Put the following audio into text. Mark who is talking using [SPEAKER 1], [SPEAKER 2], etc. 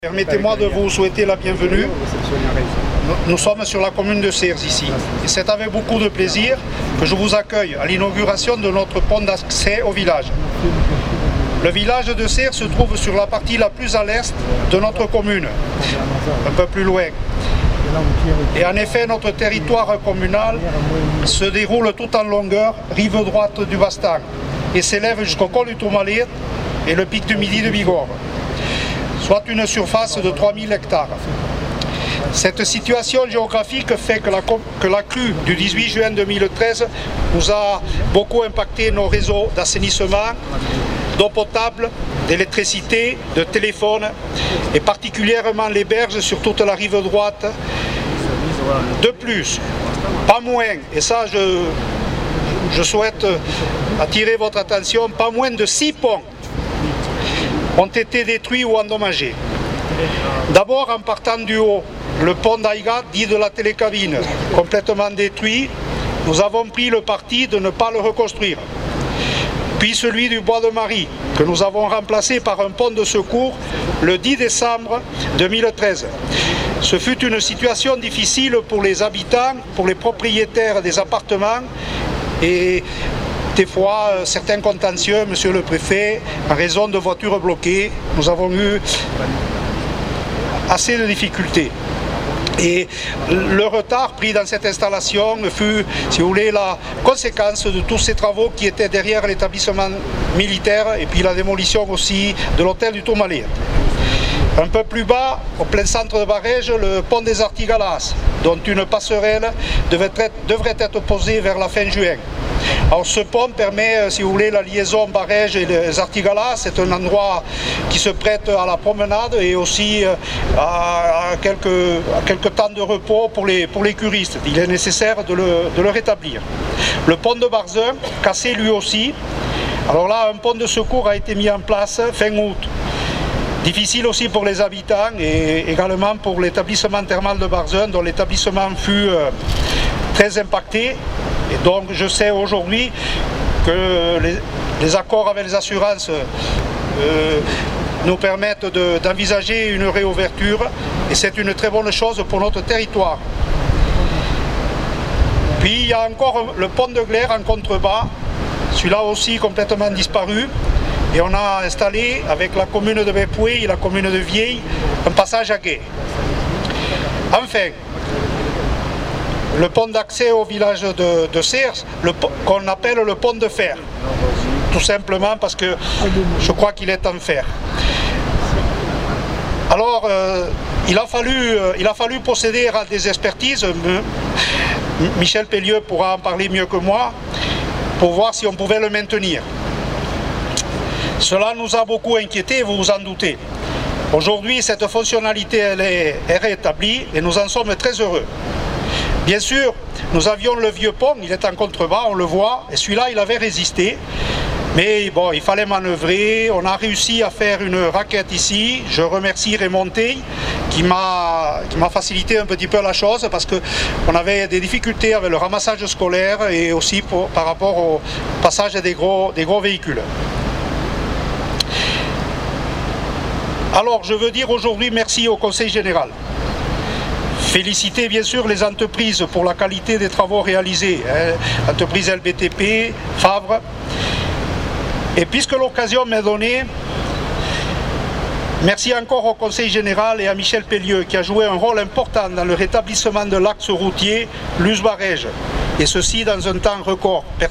[SPEAKER 1] Permettez-moi de vous souhaiter la bienvenue. Nous sommes sur la commune de Sers ici. Et c'est avec beaucoup de plaisir que je vous accueille à l'inauguration de notre pont d'accès au village. Le village de Sers se trouve sur la partie la plus à l'est de notre commune, un peu plus loin. Et en effet, notre territoire communal se déroule tout en longueur, rive droite du Bastan, et s'élève jusqu'au col du Tourmalet et le pic du Midi de Bigorre, soit une surface de 3000 hectares. Cette situation géographique fait que la crue du 18 juin 2013 nous a beaucoup impacté nos réseaux d'assainissement, d'eau potable, d'électricité, de téléphone et particulièrement les berges sur toute la rive droite. De plus, pas moins, et ça je souhaite attirer votre attention, pas moins de 6 ponts ont été détruits ou endommagés. D'abord, en partant du haut, le pont d'Aïgat, dit de la télécabine, complètement détruit, nous avons pris le parti de ne pas le reconstruire. Puis celui du Bois de Marie, que nous avons remplacé par un pont de secours le 10 décembre 2013. Ce fut une situation difficile pour les habitants, pour les propriétaires des appartements et des fois, certains contentieux, monsieur le préfet, en raison de voitures bloquées, nous avons eu assez de difficultés. Et le retard pris dans cette installation fut, si vous voulez, la conséquence de tous ces travaux qui étaient derrière l'établissement militaire et puis la démolition aussi de l'hôtel du Tourmalet. Un peu plus bas, au plein centre de Barège, le pont des Artigalas, dont une passerelle devrait être posée vers la fin juin. Alors ce pont permet, si vous voulez, la liaison Barège et les Artigalas. C'est un endroit qui se prête à la promenade et aussi à quelques temps de repos pour les curistes. Il est nécessaire de le rétablir. Le pont de Barzun, cassé lui aussi. Alors là, un pont de secours a été mis en place fin août. Difficile aussi pour les habitants et également pour l'établissement thermal de Barzun, dont l'établissement fut très impacté. Et donc je sais aujourd'hui que les accords avec les assurances nous permettent d'envisager une réouverture et c'est une très bonne chose pour notre territoire. Puis il y a encore le pont de Glaire en contrebas, celui-là aussi complètement disparu. Et on a installé avec la commune de Bépoué et la commune de Vieille un passage à gué. Enfin, le pont d'accès au village de Sers, qu'on appelle le pont de fer, tout simplement parce que je crois qu'il est en fer. Alors, il a fallu procéder à des expertises, Michel Pellieu pourra en parler mieux que moi, pour voir si on pouvait le maintenir. Cela nous a beaucoup inquiétés, vous vous en doutez. Aujourd'hui, cette fonctionnalité elle est rétablie et nous en sommes très heureux. Bien sûr, nous avions le vieux pont, il est en contrebas, on le voit, et celui-là, il avait résisté. Mais bon, il fallait manœuvrer, on a réussi à faire une raquette ici. Je remercie Raymond Tey qui m'a facilité un petit peu la chose parce qu'on avait des difficultés avec le ramassage scolaire et aussi par rapport au passage des gros véhicules. Alors, je veux dire aujourd'hui merci au Conseil général. Féliciter bien sûr les entreprises pour la qualité des travaux réalisés, entreprises LBTP, Favre. Et puisque l'occasion m'est donnée, merci encore au Conseil général et à Michel Pellieu qui a joué un rôle important dans le rétablissement de l'axe routier Luz-Barège, et ceci dans un temps record.